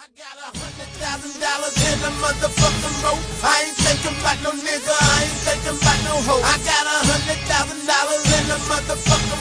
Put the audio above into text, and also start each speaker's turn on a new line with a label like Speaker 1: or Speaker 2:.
Speaker 1: I got $100,000 in the motherfucking road. I ain't thinking about no nigga, I ain't thinking about no hoe. I got $100,000 in the motherfucking